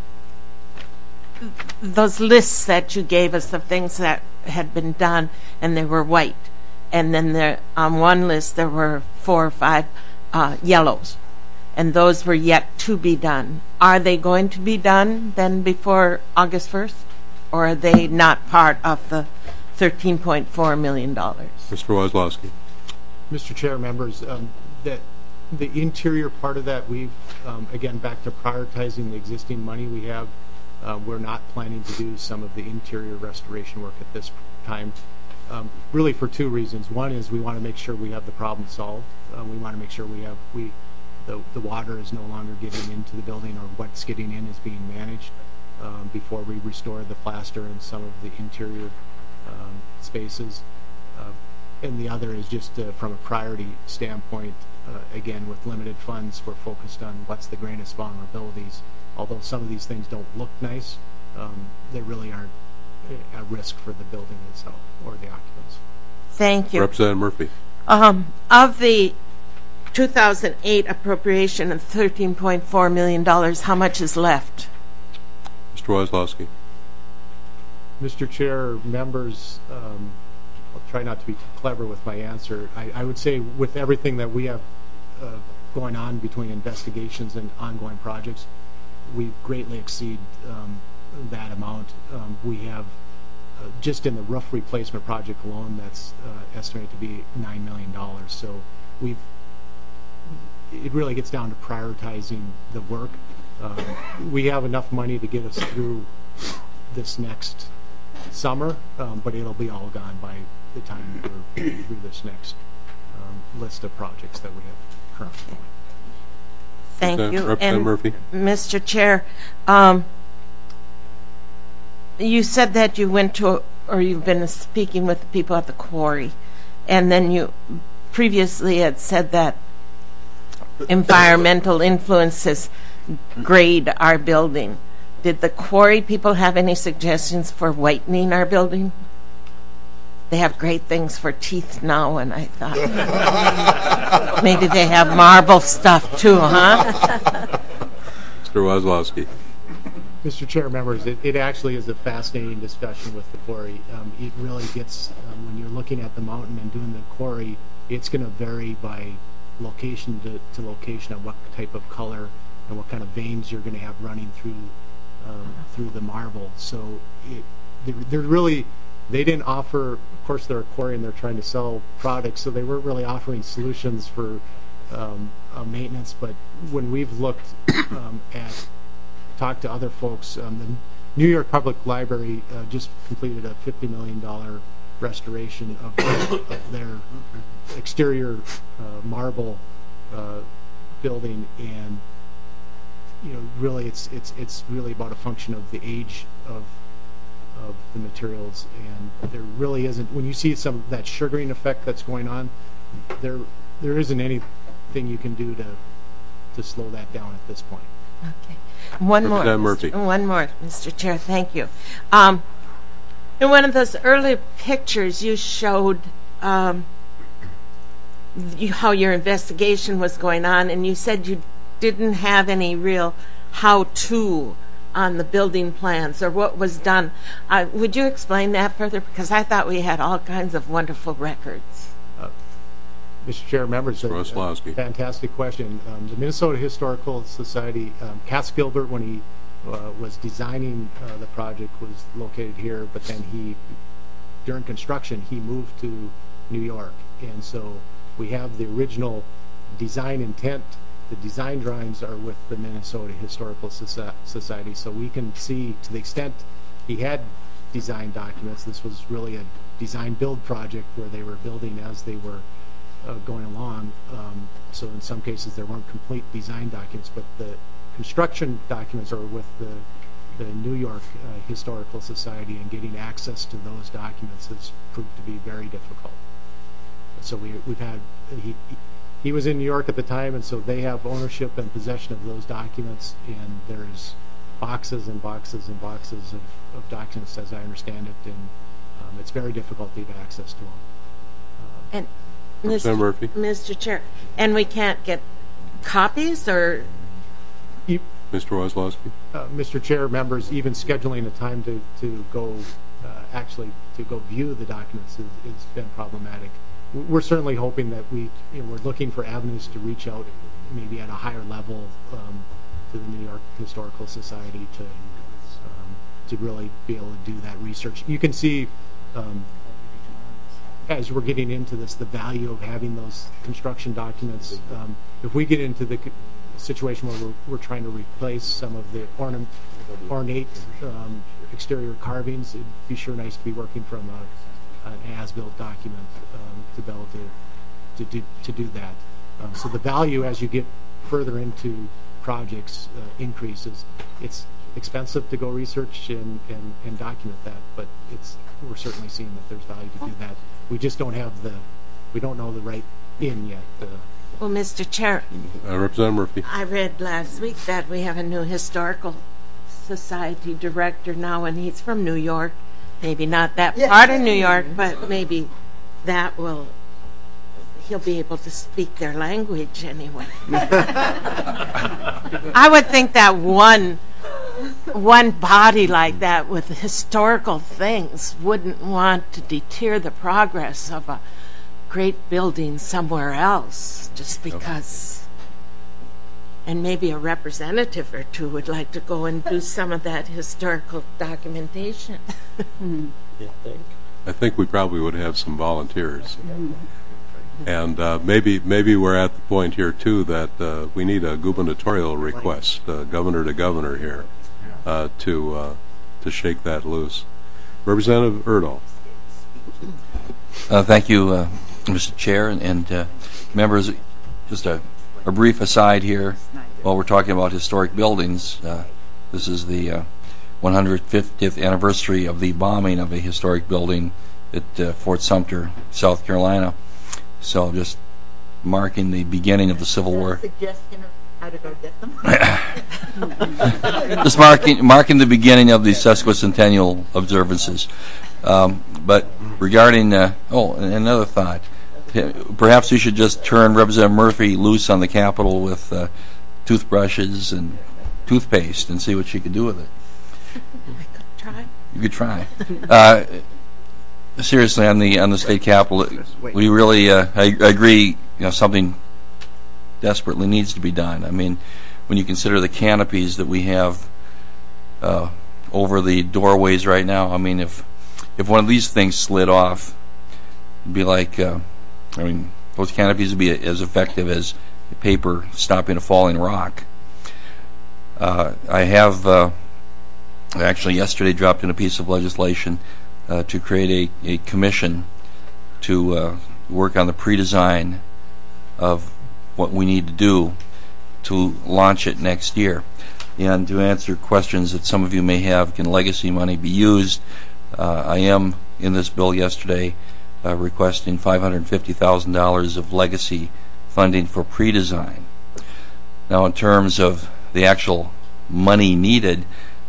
those lists that you gave us of things that had been done, and they were white, and then there, on one list there were 4 or 5 yellows, and those were yet to be done. Are they going to be done then before August 1st, or are they not part of the $13.4 million? Mr. Wessolowski. Mr. Chair, members, that the interior part of that, we've, again, back to prioritizing the existing money we have, we're not planning to do some of the interior restoration work at this time, really for 2 reasons. One is we want to make sure we have the problem solved. We want to make sure the water is no longer getting into the building, or what's getting in is being managed before we restore the plaster and some of the interior spaces. And the other is just from a priority standpoint, again, with limited funds, we're focused on what's the greatest vulnerabilities. Although some of these things don't look nice, they really aren't a risk for the building itself or the occupants. Thank you. Representative Murphy. Of the 2008 appropriation of $13.4 million, how much is left? Mr. Wessolowski. Mr. Chair, members, I'll try not to be too clever with my answer. I would say with everything that we have going on between investigations and ongoing projects, we greatly exceed that amount. We have, just in the roof replacement project alone, that's estimated to be $9 million. So it really gets down to prioritizing the work. We have enough money to get us through this next summer, but it'll be all gone by the time we're through this next list of projects that we have currently going. Thank you. Representative Murphy. Mr. Chair, you said that you went to, or you've been speaking with the people at the quarry, and then you previously had said that environmental influences grade our building. Did the quarry people have any suggestions for whitening our building? They have great things for teeth now, and I thought maybe they have marble stuff too, huh? Mr. Wessolowski. Mr. Chair, members, it actually is a fascinating discussion with the quarry. It really gets, when you're looking at the mountain and doing the quarry, it's going to vary by location to location of what type of color and what kind of veins you're going to have running through the marble. So they're really, they didn't offer, of course they're a quarry and they're trying to sell products, so they weren't really offering solutions for maintenance. But when we've looked talked to other folks, the New York Public Library just completed a $50 million restoration of their exterior marble building, and really it's really about a function of the age of the materials, and there really isn't, when you see some of that sugaring effect that's going on, there isn't anything you can do to slow that down at this point. Okay. One more, Mr. Chair. Thank you. In one of those early pictures, you showed how your investigation was going on, and you said you didn't have any real how-to on the building plans or what was done. Would you explain that further? Because I thought we had all kinds of wonderful records. Mr. Chair, members, fantastic question. The Minnesota Historical Society, Cass Gilbert, when he was designing the project, was located here, but then during construction, he moved to New York. And so we have the original design intent. The design drawings are with the Minnesota Historical Society, so we can see, to the extent he had design documents, this was really a design-build project where they were building as they were going along. So in some cases there weren't complete design documents, but the construction documents are with the New York Historical Society, and getting access to those documents has proved to be very difficult. So we've had, he was in New York at the time, and so they have ownership and possession of those documents, and there's boxes and boxes and boxes of documents, as I understand it, and it's very difficult to get access to them. And Mr. Chair, and we can't get copies, or? You- Mr. Wozlowski? Mr. Chair, members, even scheduling a time to go actually to go view the documents has been problematic. We're certainly hoping that we're looking for avenues to reach out maybe at a higher level to the New York Historical Society to really be able to do that research. You can see as we're getting into this, the value of having those construction documents. If we get into the situation where we're trying to replace some of the ornate exterior carvings, it'd be sure nice to be working from an as-built document to be able to do that. So the value as you get further into projects increases. It's expensive to go research and document that, but we're certainly seeing that there's value to do that. We just don't know the right in yet. Well, Mr. Chair, Representative Murphy. I read last week that we have a new historical society director now, and he's from New York. Maybe not that part of New York, but maybe he'll be able to speak their language anyway. I would think that one body like that with historical things wouldn't want to deter the progress of a great building somewhere else just because. And maybe a representative or two would like to go and do some of that historical documentation. I think we probably would have some volunteers. And maybe we're at the point here, too, that we need a gubernatorial request, governor to governor here, to shake that loose. Representative Erdahl. Thank you, Mr. Chair, and members. Just a brief aside here. While we're talking about historic buildings, this is the 150th anniversary of the bombing of a historic building at Fort Sumter, South Carolina. So just marking the beginning of the Civil War. Suggestion of how to go get them? Just marking the beginning of the sesquicentennial observances. But regarding, another thought. Perhaps we should just turn Representative Murphy loose on the Capitol with toothbrushes and toothpaste and see what she could do with it. You could try. Seriously, on the state capitol, we really, I agree. Something desperately needs to be done. I mean, when you consider the canopies that we have over the doorways right now, I mean, if one of these things slid off, it'd be like, those canopies would be as effective as paper stopping a falling rock. I have actually yesterday dropped in a piece of legislation to create a commission to work on the pre-design of what we need to do to launch it next year. And to answer questions that some of you may have, can legacy money be used? I am, in this bill yesterday, requesting $550,000 of legacy funding for pre-design. Now, in terms of the actual money needed,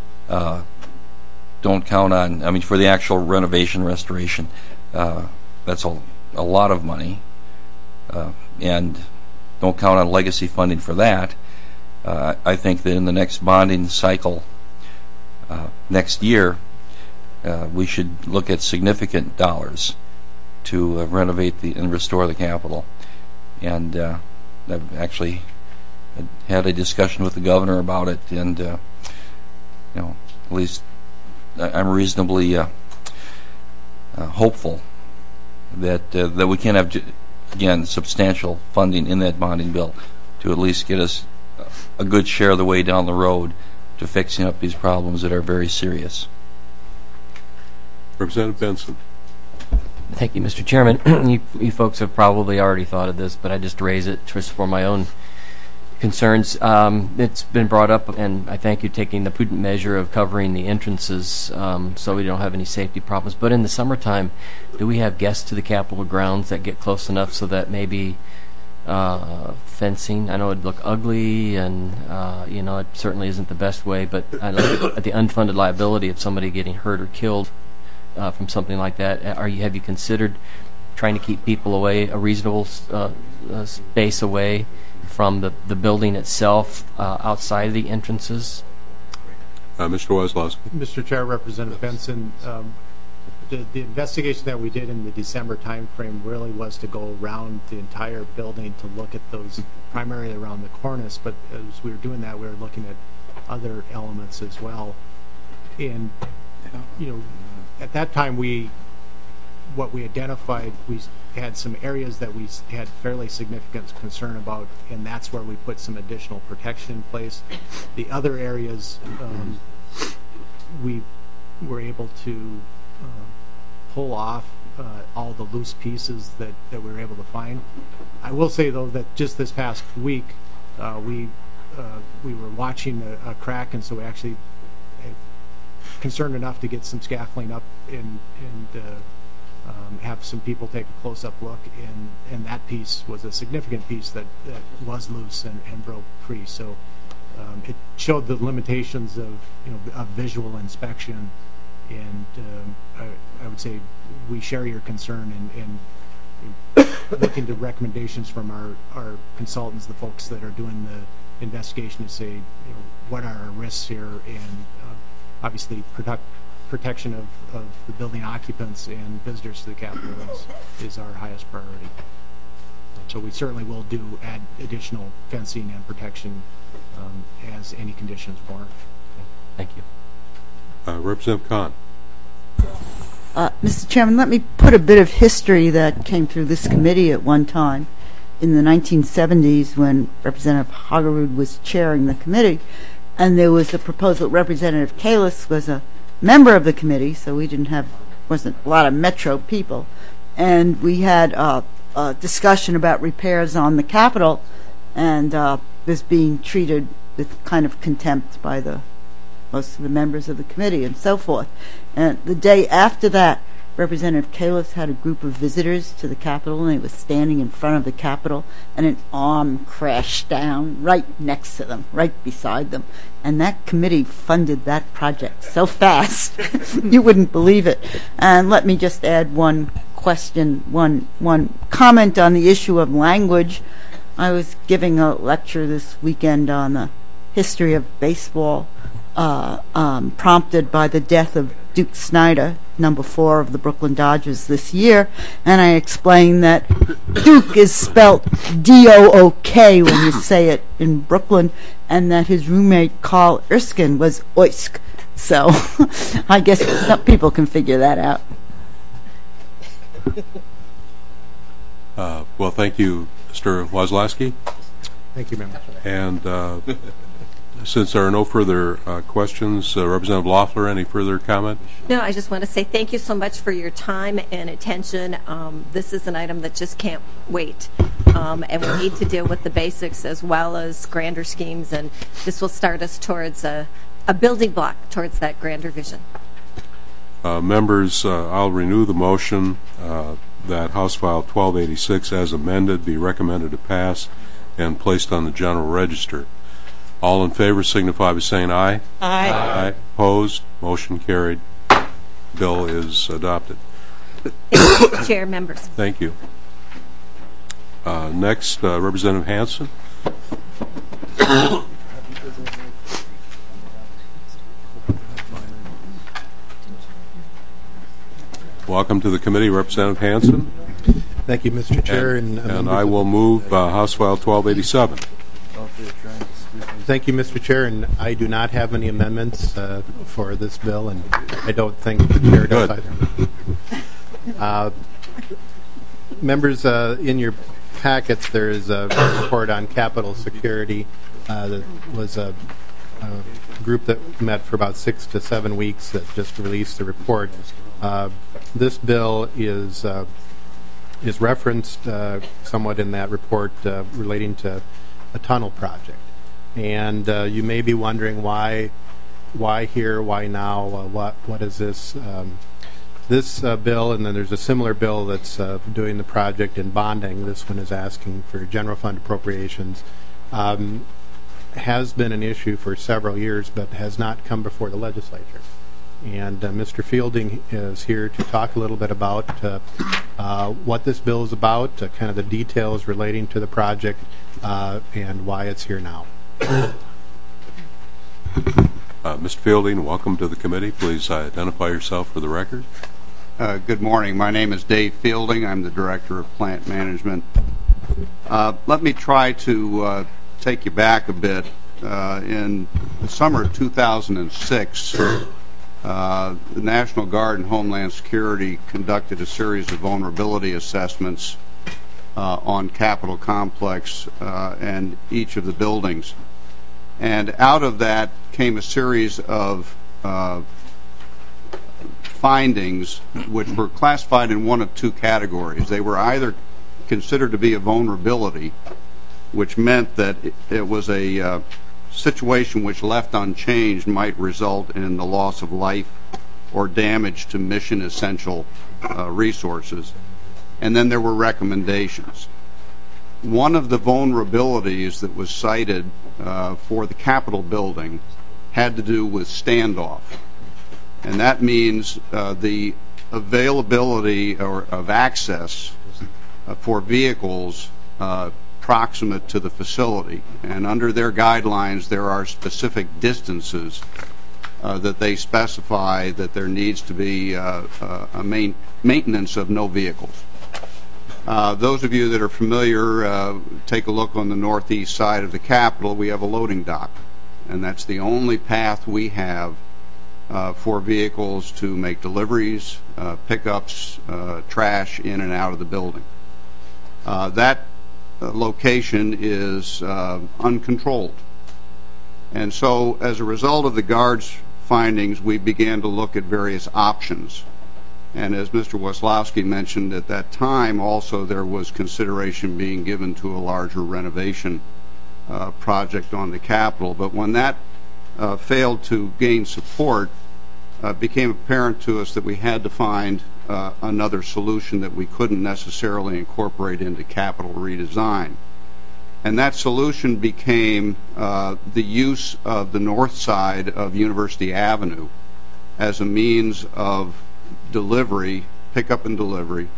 don't count on, for the actual renovation, restoration, that's a lot of money, and don't count on legacy funding for that. I think that in the next bonding cycle next year, we should look at significant dollars to renovate and restore the Capitol. And I've actually had a discussion with the governor about it, and at least I'm reasonably hopeful that we can have, again, substantial funding in that bonding bill to at least get us a good share of the way down the road to fixing up these problems that are very serious. Representative Benson. Thank you, Mr. Chairman. You folks have probably already thought of this, but I just raise it just for my own concerns. It's been brought up, and I thank you taking the prudent measure of covering the entrances so we don't have any safety problems. But in the summertime, do we have guests to the Capitol grounds that get close enough so that maybe fencing, I know it'd look ugly, and it certainly isn't the best way, but I look at the unfunded liability of somebody getting hurt or killed from something like that. Have you considered trying to keep people away, a reasonable space away from the building itself outside of the entrances? Mr. Weslowski. Mr. Chair, Representative Benson, the investigation that we did in the December timeframe really was to go around the entire building to look at those, primarily around the cornice, but as we were doing that, we were looking at other elements as well. And, at that time, what we identified, we had some areas that we had fairly significant concern about, and that's where we put some additional protection in place. The other areas, we were able to pull off all the loose pieces that we were able to find. I will say, though, that just this past week, we were watching a crack, and so we actually concerned enough to get some scaffolding up and have some people take a close-up look, and that piece was a significant piece that was loose and broke free. So it showed the limitations of visual inspection, and I would say we share your concern and looking to recommendations from our consultants, the folks that are doing the investigation, to say what are our risks here, and obviously protection of the building occupants and visitors to the Capitol is our highest priority. So we certainly will add additional fencing and protection as any conditions warrant. Thank you. Representative Kahn. Mr. Chairman, let me put a bit of history that came through this committee at one time. In the 1970s, when Representative Hagerud was chairing the committee, and there was a proposal, Representative Kalis was a member of the committee, so we wasn't a lot of Metro people, and we had a discussion about repairs on the Capitol, and this being treated with kind of contempt by most of the members of the committee and so forth. And the day after that, Representative Kalis had a group of visitors to the Capitol, and he was standing in front of the Capitol, and an arm crashed down right next to them, right beside them. And that committee funded that project so fast, you wouldn't believe it. And let me just add one question, one comment on the issue of language. I was giving a lecture this weekend on the history of baseball, prompted by the death of Duke Snider, number 4 of the Brooklyn Dodgers this year, and I explained that Duke is spelt D-O-O-K when you say it in Brooklyn, and that his roommate Carl Erskine was Oysk. So I guess some people can figure that out. Well, thank you, Mr. Weslowski. Thank you, Member. And since there are no further questions, Representative Loeffler, any further comment? No, I just want to say thank you so much for your time and attention. This is an item that just can't wait. And we need to deal with the basics as well as grander schemes, and this will start us towards a building block towards that grander vision. Members, I'll renew the motion that House File 1286 as amended be recommended to pass and placed on the General Register. All in favor signify by saying aye. Aye. Aye. Opposed? Motion carried. Bill is adopted. Thank you, Mr. Chair, members. Thank you. Next, Representative Hansen. Welcome to the committee, Representative Hansen. Thank you, Mr. Chair. And I will move House File 1287. Thank you, Mr. Chair, and I do not have any amendments for this bill, and I don't think the Chair does either. Members, in your packets there is a report on Capitol security. That was a group that met for about 6 to 7 weeks that just released the report. This bill is referenced somewhat in that report relating to a tunnel project. And you may be wondering why here, why now, what is this? This bill, and then there's a similar bill that's doing the project in bonding. This one is asking for general fund appropriations. Has been an issue for several years, but has not come before the legislature. And Mr. Fielding is here to talk a little bit about what this bill is about, kind of the details relating to the project, and why it's here now. Mr. Fielding, welcome to the committee. Please identify yourself for the record. Good morning. My name is Dave Fielding. I'm the Director of Plant Management. Let me try to take you back a bit. In the summer of 2006, the National Guard and Homeland Security conducted a series of vulnerability assessments on Capitol Complex and each of the buildings. And out of that came a series of findings which were classified in one of two categories. They were either considered to be a vulnerability, which meant that it was a situation which left unchanged might result in the loss of life or damage to mission essential resources. And then there were recommendations. One of the vulnerabilities that was cited for the Capitol building had to do with standoff. And that means the availability of access for vehicles proximate to the facility. And under their guidelines, there are specific distances that they specify that there needs to be a maintenance of no vehicles. Those of you that are familiar, take a look on the northeast side of the Capitol. We have a loading dock, and that's the only path we have for vehicles to make deliveries, pickups, trash in and out of the building. That location is uncontrolled. And so as a result of the Guard's findings, we began to look at various options. And as Mr. Weslowski mentioned, at that time also there was consideration being given to a larger renovation project on the Capitol. But when that failed to gain support, it became apparent to us that we had to find another solution that we couldn't necessarily incorporate into Capitol redesign. And that solution became the use of the north side of University Avenue as a means of delivery, pickup and delivery,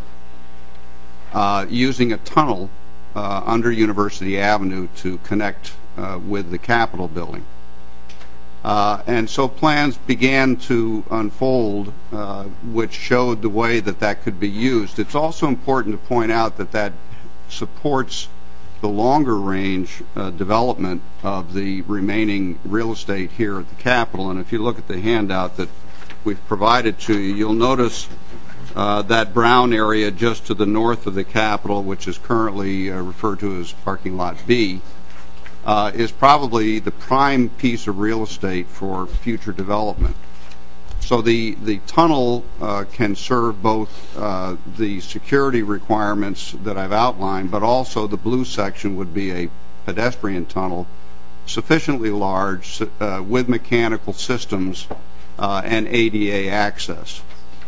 using a tunnel under University Avenue to connect with the Capitol building. And so plans began to unfold which showed the way that that could be used. It's also important to point out that that supports the longer range development of the remaining real estate here at the Capitol. And if you look at the handout that we've provided to you, you'll notice that brown area just to the north of the Capitol, which is currently referred to as Parking Lot B, is probably the prime piece of real estate for future development. So the tunnel can serve both the security requirements that I've outlined, but also the blue section would be a pedestrian tunnel sufficiently large with mechanical systems and ADA access.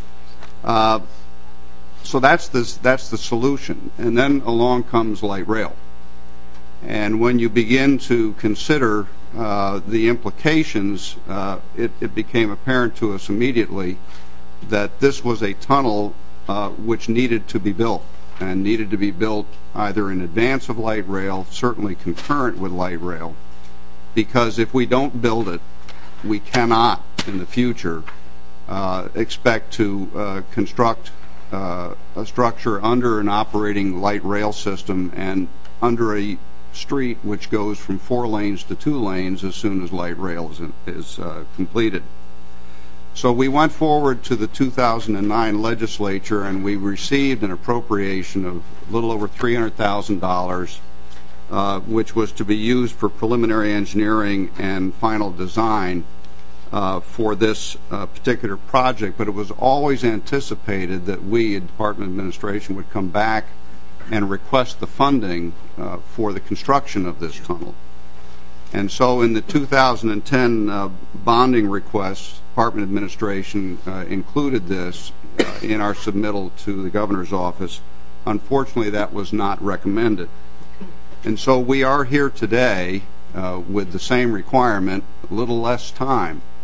So that's the solution. And then along comes light rail. And when you begin to consider the implications, it became apparent to us immediately that this was a tunnel which needed to be built, and needed to be built either in advance of light rail, certainly concurrent with light rail, because if we don't build it, we cannot in the future expect to construct a structure under an operating light rail system and under a street which goes from 4 lanes to 2 lanes as soon as light rail is completed. So we went forward to the 2009 legislature and we received an appropriation of a little over $300,000 which was to be used for preliminary engineering and final design for this particular project, but it was always anticipated that we at Department of Administration would come back and request the funding for the construction of this tunnel. And so in the 2010 bonding request, Department of Administration included this in our submittal to the Governor's office. Unfortunately, that was not recommended. And so we are here today with the same requirement, a little less time,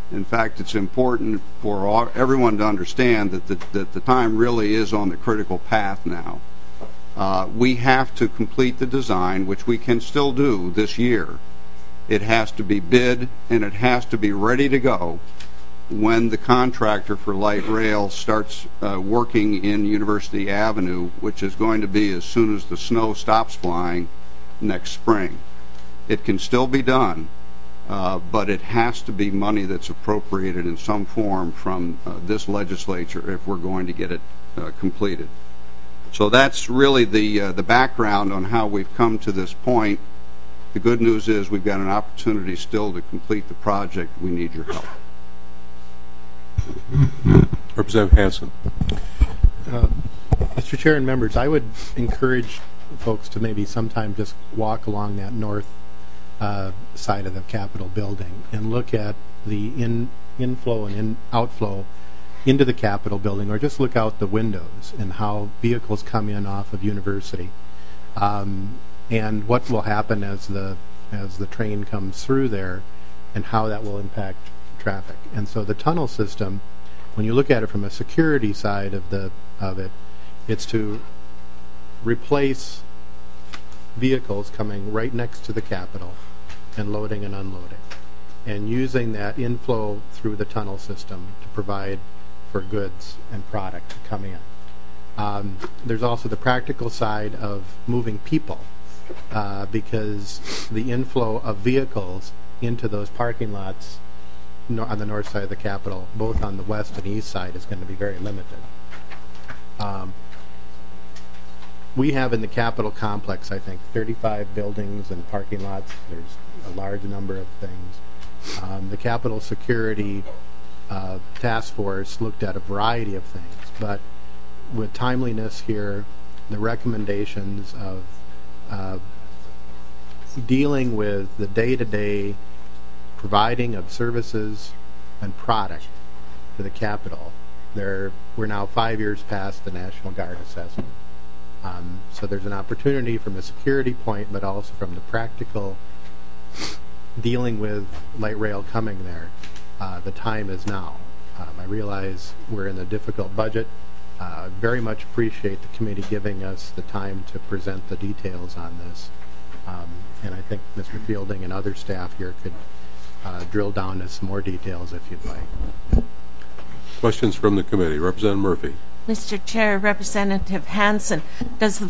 In fact, it's important for everyone to understand that the time really is on the critical path now. We have to complete the design, which we can still do this year. It has to be bid, and it has to be ready to go when the contractor for light rail starts working in University Avenue, which is going to be as soon as the snow stops flying next spring. It can still be done, but it has to be money that's appropriated in some form from this legislature if we're going to get it completed. So that's really the background on how we've come to this point. The good news is we've got an opportunity still to complete the project. We need your help. Representative Hansen. Mr. Chair and members, I would encourage folks to maybe sometime just walk along that north side of the Capitol building and look at the inflow and outflow into the Capitol building, or just look out the windows and how vehicles come in off of University, and what will happen as the train comes through there, and how that will impact traffic. And so the tunnel system, when you look at it from a security side of it, it's to replace vehicles coming right next to the Capitol and loading and unloading, and using that inflow through the tunnel system to provide for goods and product to come in. There's also the practical side of moving people, because the inflow of vehicles into those parking lots on the north side of the Capitol, both on the west and east side, is going to be very limited. We have in the Capitol complex, I think, 35 buildings and parking lots. There's a large number of things. The Capitol Security Task Force looked at a variety of things, but with timeliness here, the recommendations of dealing with the day-to-day providing of services and product to the Capitol. We're now 5 years past the National Guard assessment. So there's an opportunity from a security point, but also from the practical dealing with light rail coming there. The time is now. I realize we're in a difficult budget. I very much appreciate the committee giving us the time to present the details on this. And I think Mr. Fielding and other staff here could drill down to some more details if you'd like. Questions from the committee. Representative Murphy. Mr. Chair, Representative Hansen, does the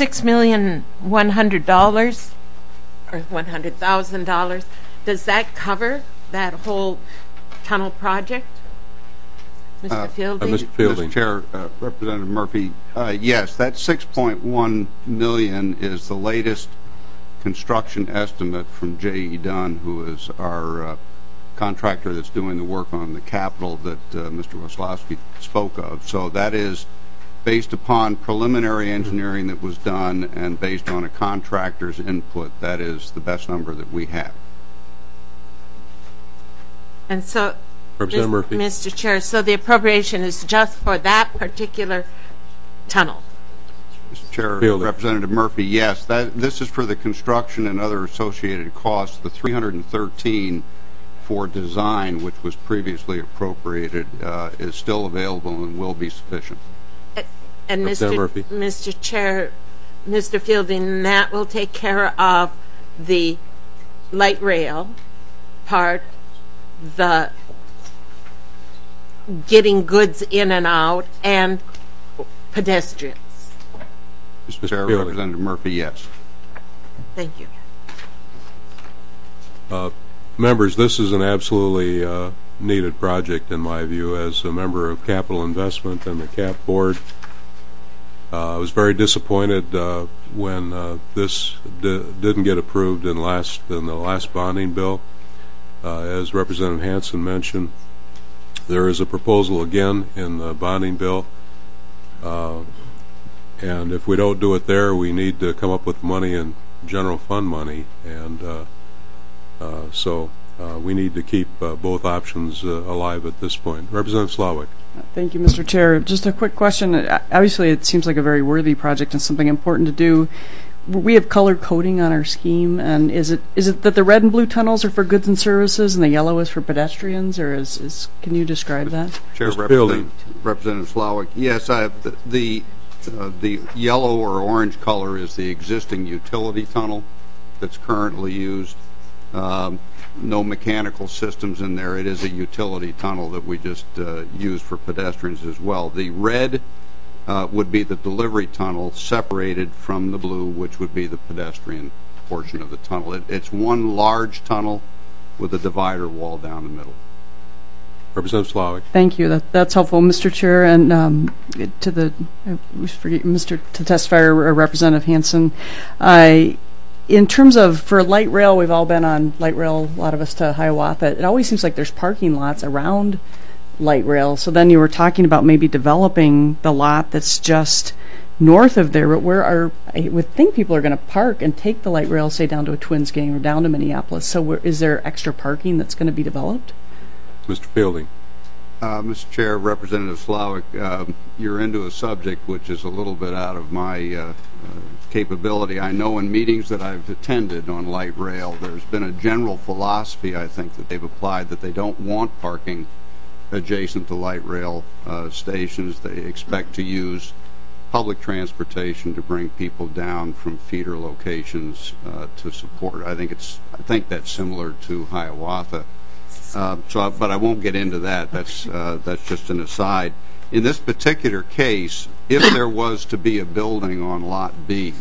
$6,100,000 or $100,000, does that cover that whole tunnel project? Mr. Fielding? Mr. Fielding. Mr. Chair, Representative Murphy, yes, that $6.1 million is the latest construction estimate from J.E. Dunn, who is our contractor that's doing the work on the Capitol that Mr. Weslowski spoke of. So that is based upon preliminary engineering that was done and based on a contractor's input. That is the best number that we have. And so, Representative Murphy. Mr. Chair, so the appropriation is just for that particular tunnel? Mr. Chair, Fielding. Representative Murphy, yes. This is for the construction and other associated costs. The $313 for design, which was previously appropriated, is still available and will be sufficient. And Murphy. Mr. Chair, Mr. Fielding, that will take care of the light rail part, the getting goods in and out, and pedestrians. Mr. Chair, Representative Murphy, yes. Thank you. Members, this is an absolutely needed project in my view. As a member of Capital Investment and the CAP board, I was very disappointed when this didn't get approved in the last bonding bill. As Representative Hansen mentioned, there is a proposal again in the bonding bill, and if we don't do it there, we need to come up with money in general fund money, and so we need to keep both options alive at this point. Representative Slawick. Thank you, Mr. Chair. Just a quick question. Obviously, it seems like a very worthy project and something important to do. we have color coding on our scheme, and is it that the red and blue tunnels are for goods and services and the yellow is for pedestrians, or can you describe that? Chair, Representative Slawik, yes, the yellow or orange color is the existing utility tunnel that's currently used. No mechanical systems in there. It is a utility tunnel that we just use for pedestrians as well. The red would be the delivery tunnel separated from the blue, which would be the pedestrian portion of the tunnel. It's one large tunnel with a divider wall down the middle. Representative Slawik. Thank you. That's helpful, Mr. Chair, and to testify, Representative Hansen. In terms of, for light rail, we've all been on light rail, a lot of us to Hiawatha. It always seems like there's parking lots around light rail. So then you were talking about maybe developing the lot that's just north of there. But I would think people are going to park and take the light rail, say, down to a Twins game or down to Minneapolis. So is there extra parking that's going to be developed? Mr. Fielding. Mr. Chair, Representative Slawik, you're into a subject which is a little bit out of my capability. I know in meetings that I've attended on light rail, there's been a general philosophy, I think, that they've applied that they don't want parking adjacent to light rail stations. They expect to use public transportation to bring people down from feeder locations to support. I think that's similar to Hiawatha. But I won't get into that. That's just an aside. In this particular case, if there was to be a building on Lot B,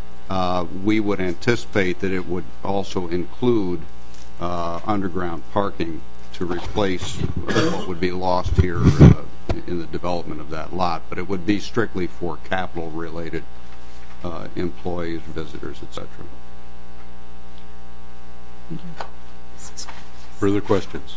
we would anticipate that it would also include underground parking to replace what would be lost here in the development of that lot. But it would be strictly for capital-related employees, visitors, etc. Thank you. Further questions?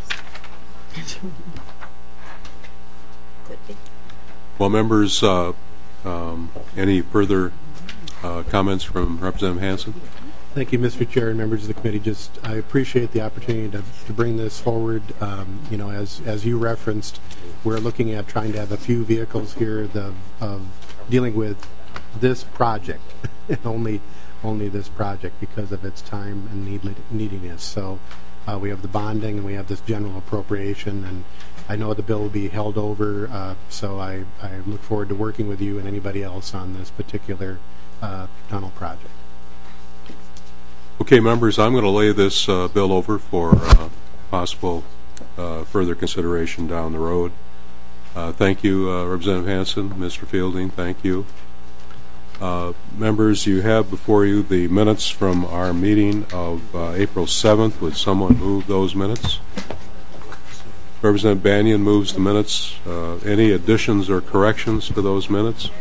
Well, members, any further comments from Representative Hansen? Thank you, Mr. Chair and members of the committee. I appreciate the opportunity to bring this forward. As you referenced, we're looking at trying to have a few vehicles here of dealing with this project, and only this project because of its time and neediness. So we have the bonding and we have this general appropriation, and I know the bill will be held over, so I look forward to working with you and anybody else on this particular tunnel project. Okay, members, I'm going to lay this bill over for possible further consideration down the road. Thank you, Representative Hansen, Mr. Fielding, thank you. Members, you have before you the minutes from our meeting of April 7th. Would someone move those minutes? Representative Banyan moves the minutes. Any additions or corrections to those minutes?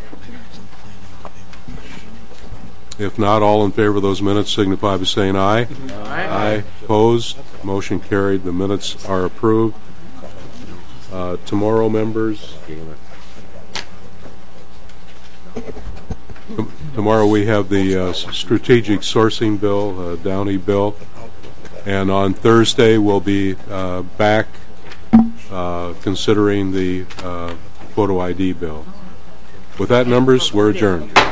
If not, all in favor of those minutes signify by saying aye. Aye. Aye. Opposed? Motion carried. The minutes are approved. Tomorrow, members. Tomorrow we have the strategic sourcing bill, Downey bill, and on Thursday we'll be back considering the photo ID bill. With that, members, we're adjourned.